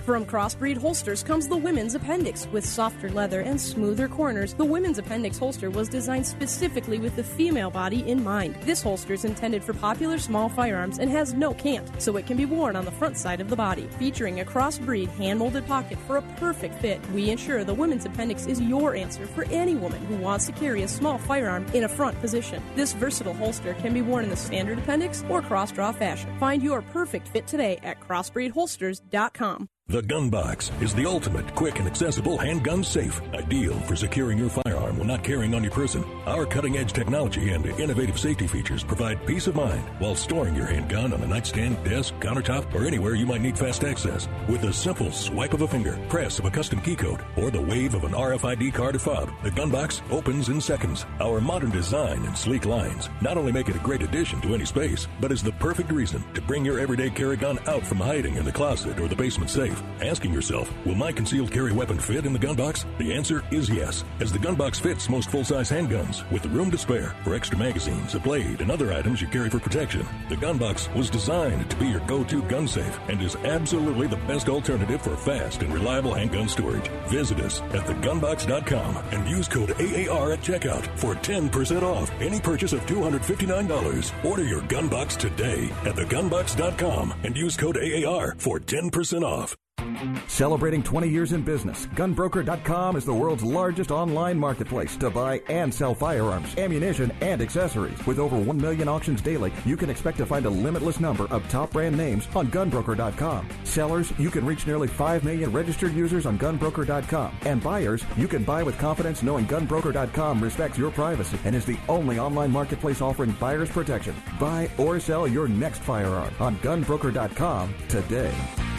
From Crossbreed Holsters comes the Women's Appendix. With softer leather and smoother corners, the Women's Appendix holster was designed specifically with the female body in mind. This holster is intended for popular small firearms and has no cant, so it can be worn on the front side of the body. Featuring a crossbreed hand-molded pocket for a perfect fit, we ensure the Women's Appendix is your answer for any woman who wants to carry a small firearm in a front position. This versatile holster can be worn in the standard appendix or cross-draw fashion. Find your perfect fit today at crossbreed holsters dot com. The Gun Box is the ultimate quick and accessible handgun safe, ideal for securing your firearm when not carrying on your person. Our cutting-edge technology and innovative safety features provide peace of mind while storing your handgun on a nightstand, desk, countertop, or anywhere you might need fast access. With a simple swipe of a finger, press of a custom key code, or the wave of an R F I D card or fob, the Gun Box opens in seconds. Our modern design and sleek lines not only make it a great addition to any space, but is the perfect reason to bring your everyday carry gun out from hiding in the closet or the basement safe. Asking yourself, will my concealed carry weapon fit in the gun box? The answer is yes, as the gun box fits most full-size handguns with the room to spare for extra magazines, a blade, and other items you carry for protection. The gun box was designed to be your go-to gun safe and is absolutely the best alternative for fast and reliable handgun storage. Visit us at the gun box dot com and use code A A R at checkout for ten percent off any purchase of two hundred fifty-nine dollars. Order your gun box today at the gun box dot com and use code A A R for ten percent off. Celebrating twenty years in business, gun broker dot com is the world's largest online marketplace to buy and sell firearms, ammunition, and accessories. With over one million auctions daily, you can expect to find a limitless number of top brand names on gun broker dot com. Sellers, you can reach nearly five million registered users on gun broker dot com. And buyers, you can buy with confidence knowing gun broker dot com respects your privacy and is the only online marketplace offering buyers protection. Buy or sell your next firearm on gun broker dot com today.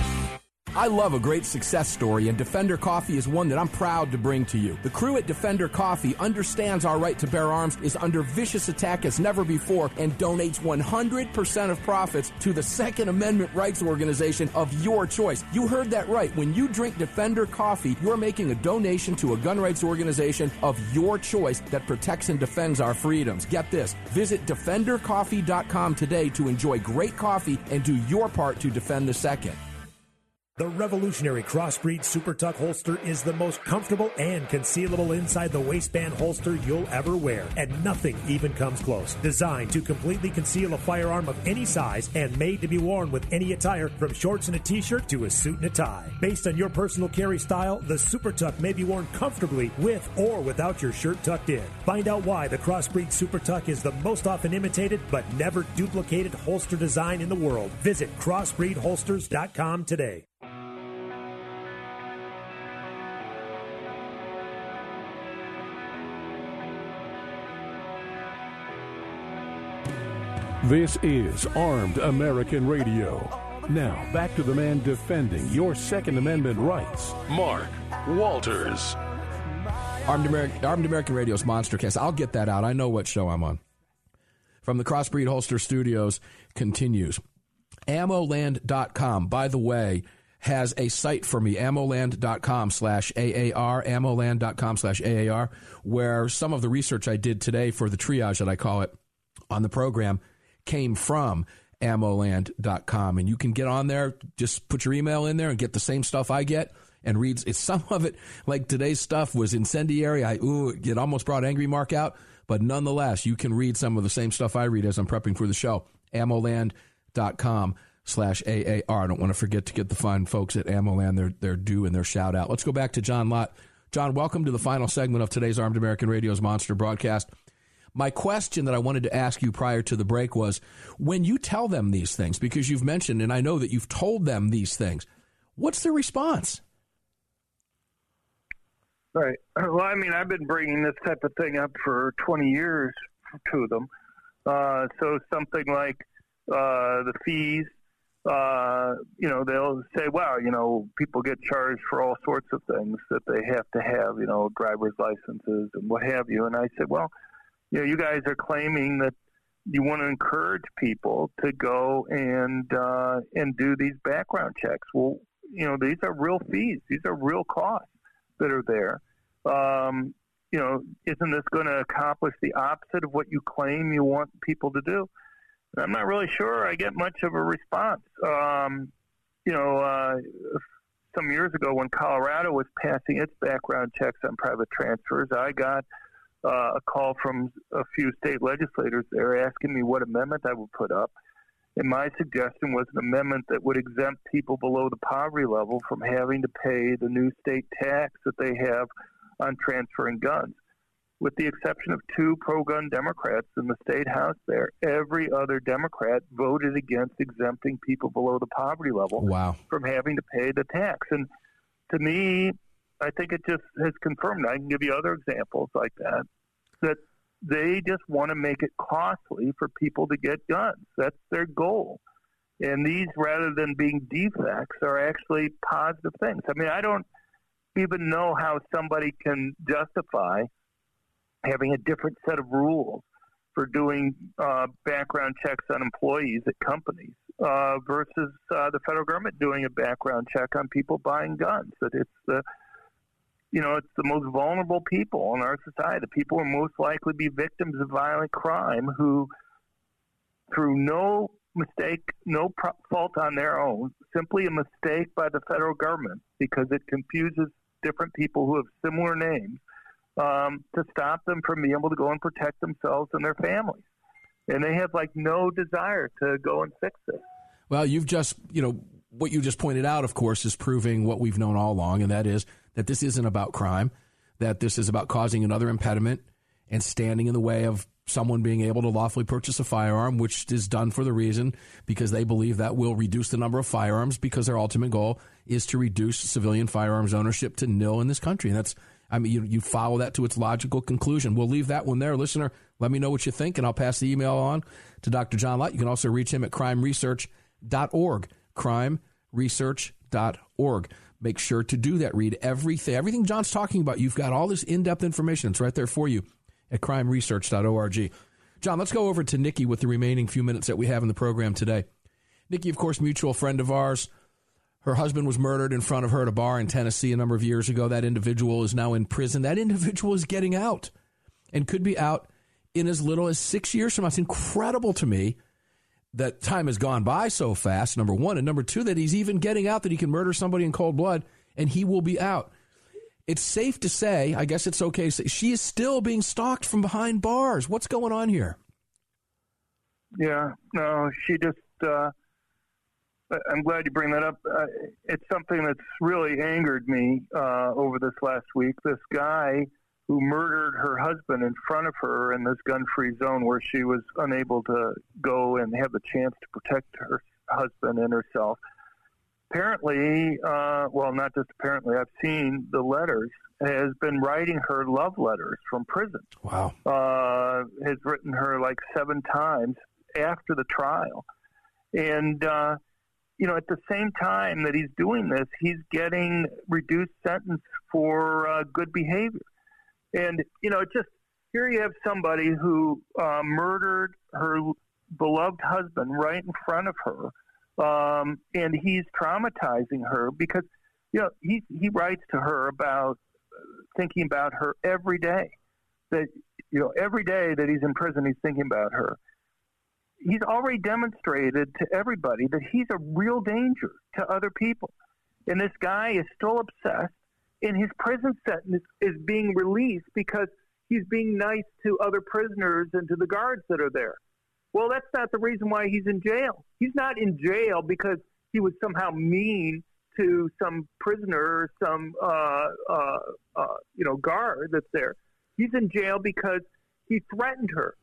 I love a great success story, and Defender Coffee is one that I'm proud to bring to you. The crew at Defender Coffee understands our right to bear arms is under vicious attack as never before and donates one hundred percent of profits to the Second Amendment rights organization of your choice. You heard that right. When you drink Defender Coffee, you're making a donation to a gun rights organization of your choice that protects and defends our freedoms. Get this. Visit defender coffee dot com today to enjoy great coffee and do your part to defend the Second. The revolutionary Crossbreed Super Tuck holster is the most comfortable and concealable inside the waistband holster you'll ever wear, and nothing even comes close. Designed to completely conceal a firearm of any size and made to be worn with any attire, from shorts and a t-shirt to a suit and a tie. Based on your personal carry style, the Super Tuck may be worn comfortably with or without your shirt tucked in. Find out why the Crossbreed Super Tuck is the most often imitated but never duplicated holster design in the world. Visit crossbreed holsters dot com today. This is Armed American Radio. Now, back to the man defending your Second Amendment rights, Mark Walters. Armed, Ameri- Armed American Radio's Monstercast. I'll get that out. I know what show I'm on. From the Crossbreed Holster Studios continues. ammo land dot com, by the way, has a site for me, ammo land dot com slash A A R, ammo land dot com slash A A R, where some of the research I did today for the triage that I call it on the program came from ammo land dot com, and you can get on there, just put your email in there and get the same stuff I get and reads. It's some of it, like today's stuff was incendiary. I ooh, it almost brought Angry Mark out, but nonetheless, you can read some of the same stuff I read as I'm prepping for the show. ammo land dot com slash A A R. I don't want to forget to get the fine folks at AmmoLand their their due and their shout out. Let's go back to John Lott. John, welcome to the final segment of today's Armed American Radio's Monster broadcast. My question that I wanted to ask you prior to the break was, when you tell them these things, because you've mentioned, and I know that you've told them these things, what's their response? Right. Well, I mean, I've been bringing this type of thing up for twenty years to them. Uh, so something like uh, the fees, uh, you know, they'll say, wow, you know, people get charged for all sorts of things that they have to have, you know, driver's licenses and what have you. And I said, well, you know, you guys are claiming that you want to encourage people to go and uh, and do these background checks. Well, you know, these are real fees. These are real costs that are there. Um, you know, isn't this going to accomplish the opposite of what you claim you want people to do? And I'm not really sure I get much of a response. Um, you know, uh, some years ago when Colorado was passing its background checks on private transfers, I got uh, a call from a few state legislators there asking me what amendment I would put up. And my suggestion was an amendment that would exempt people below the poverty level from having to pay the new state tax that they have on transferring guns. With the exception of two pro-gun Democrats in the state house there, every other Democrat voted against exempting people below the poverty level wow. from having to pay the tax. And to me, I think it just has confirmed, I can give you other examples like that, that they just want to make it costly for people to get guns. That's their goal. And these, rather than being defects, are actually positive things. I mean, I don't even know how somebody can justify having a different set of rules for doing uh, background checks on employees at companies uh, versus uh, the federal government doing a background check on people buying guns. That it's the, you know, it's the most vulnerable people in our society, the people who are most likely to be victims of violent crime, who, through no mistake, no pro- fault on their own, simply a mistake by the federal government because it confuses different people who have similar names, Um, to stop them from being able to go and protect themselves and their families. And they have, like, no desire to go and fix this. Well, you've just, you know, what you just pointed out, of course, is proving what we've known all along, and that is that this isn't about crime, that this is about causing another impediment and standing in the way of someone being able to lawfully purchase a firearm, which is done for the reason because they believe that will reduce the number of firearms because their ultimate goal is to reduce civilian firearms ownership to nil in this country. And that's, I mean, you, you follow that to its logical conclusion. We'll leave that one there. Listener, let me know what you think, and I'll pass the email on to Doctor John Lott. You can also reach him at crime research dot org, crime research dot org. Make sure to do that. Read everything. Everything John's talking about, you've got all this in-depth information. It's right there for you at crime research dot org. John, let's go over to Nikki with the remaining few minutes that we have in the program today. Nikki, of course, mutual friend of ours. Her husband was murdered in front of her at a bar in Tennessee a number of years ago. That individual is now in prison. That individual is getting out and could be out in as little as six years from now. It's incredible to me that time has gone by so fast, number one. And number two, that he's even getting out, that he can murder somebody in cold blood, and he will be out. It's safe to say, I guess it's okay to say, she is still being stalked from behind bars. What's going on here? Yeah, no, she just... Uh... I'm glad you bring that up. Uh, it's something that's really angered me uh, over this last week. This guy who murdered her husband in front of her in this gun-free zone where she was unable to go and have the chance to protect her husband and herself. Apparently, uh, well, not just apparently, I've seen the letters, has been writing her love letters from prison. Wow. Uh, has written her like seven times after the trial. And, uh, you know, at the same time that he's doing this, he's getting reduced sentence for uh, good behavior. And, you know, just here you have somebody who uh, murdered her beloved husband right in front of her, um, and he's traumatizing her because, you know, he, he writes to her about thinking about her every day, that, you know, every day that he's in prison, he's thinking about her. He's already demonstrated to everybody that he's a real danger to other people. And this guy is still obsessed, and his prison sentence is being released because he's being nice to other prisoners and to the guards that are there. Well, that's not the reason why he's in jail. He's not in jail because he was somehow mean to some prisoner or some, uh, uh, uh, you know, guard that's there. He's in jail because he threatened her.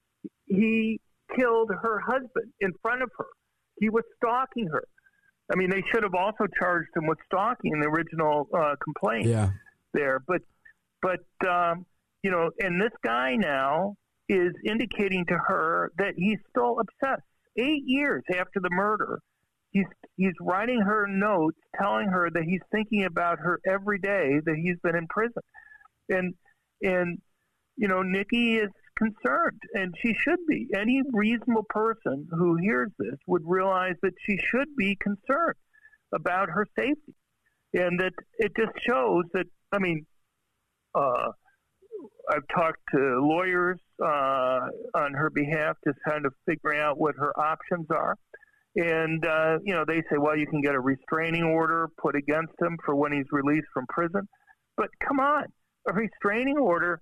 He killed her husband in front of her. He was stalking her. I mean, they should have also charged him with stalking in the original uh, complaint yeah. there. But, but um, you know, and this guy now is indicating to her that he's still obsessed. Eight years after the murder, he's he's writing her notes telling her that he's thinking about her every day that he's been in prison. And, and you know, Nikki is concerned, and she should be. Any reasonable person who hears this would realize that she should be concerned about her safety, and that it just shows that, I mean, uh, I've talked to lawyers uh, on her behalf, just kind of figuring out what her options are, And, uh, you know, they say, well, you can get a restraining order put against him for when he's released from prison. But come on, a restraining order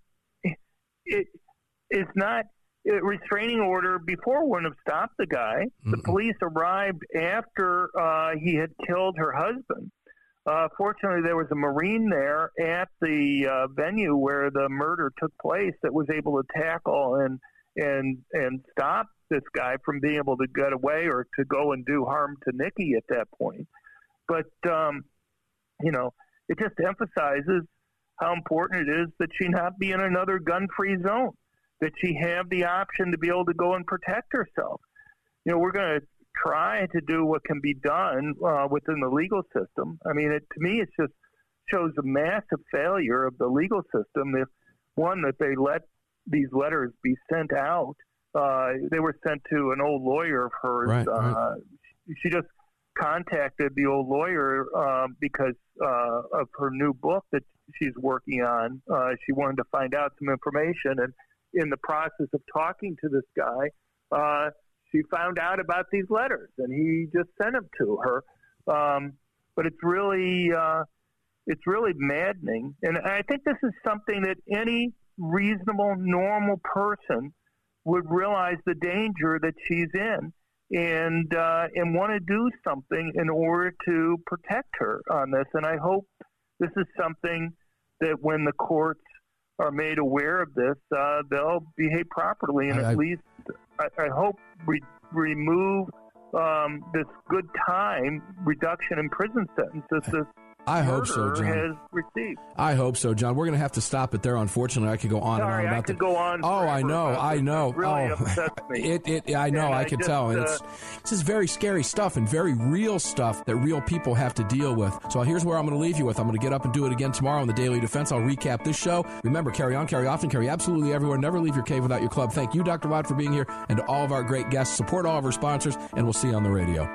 it is not a restraining order before wouldn't have stopped the guy. Mm-hmm. The police arrived after uh, he had killed her husband. Uh, fortunately, there was a Marine there at the uh, venue where the murder took place that was able to tackle and and and stop this guy from being able to get away or to go and do harm to Nikki at that point. But, um, you know, it just emphasizes how important it is that she not be in another gun-free zone, that she have the option to be able to go and protect herself. You know, we're going to try to do what can be done uh, within the legal system. I mean, it, to me, it just shows a massive failure of the legal system if, one, that they let these letters be sent out. Uh, they were sent to an old lawyer of hers. Right, uh, right. She just contacted the old lawyer uh, because uh, of her new book that she's working on. Uh, she wanted to find out some information, and in the process of talking to this guy, uh, she found out about these letters, and he just sent them to her. Um, but it's really, uh, it's really maddening, and I think this is something that any reasonable, normal person would realize the danger that she's in, and uh, and want to do something in order to protect her on this. And I hope this is something that when the courts are made aware of this, uh, they'll behave properly and I, at I, least, I, I hope, re- remove um, this good time reduction in prison sentences this I hope so, John. Has received. I hope so, John. We're going to have to stop it there. Unfortunately, I could go on Sorry, and on about I could the... go on. Oh, I know, I know. It really oh, upsets me. It, it, I know, and I, I can just, tell. And uh, it's, it's just very scary stuff and very real stuff that real people have to deal with. So here's where I'm going to leave you with. I'm going to get up and do it again tomorrow on the Daily Defense. I'll recap this show. Remember, carry on, carry often, carry absolutely everywhere. Never leave your cave without your club. Thank you, Doctor Rod, for being here, and to all of our great guests. Support all of our sponsors, and we'll see you on the radio.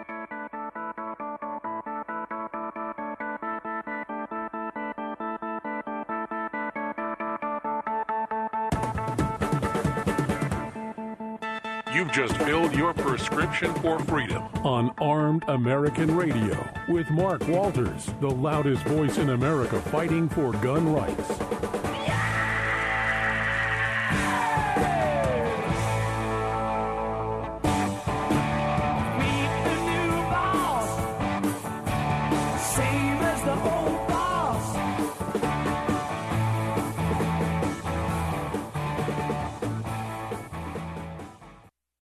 You've just filled your prescription for freedom on Armed American Radio with Mark Walters, the loudest voice in America fighting for gun rights.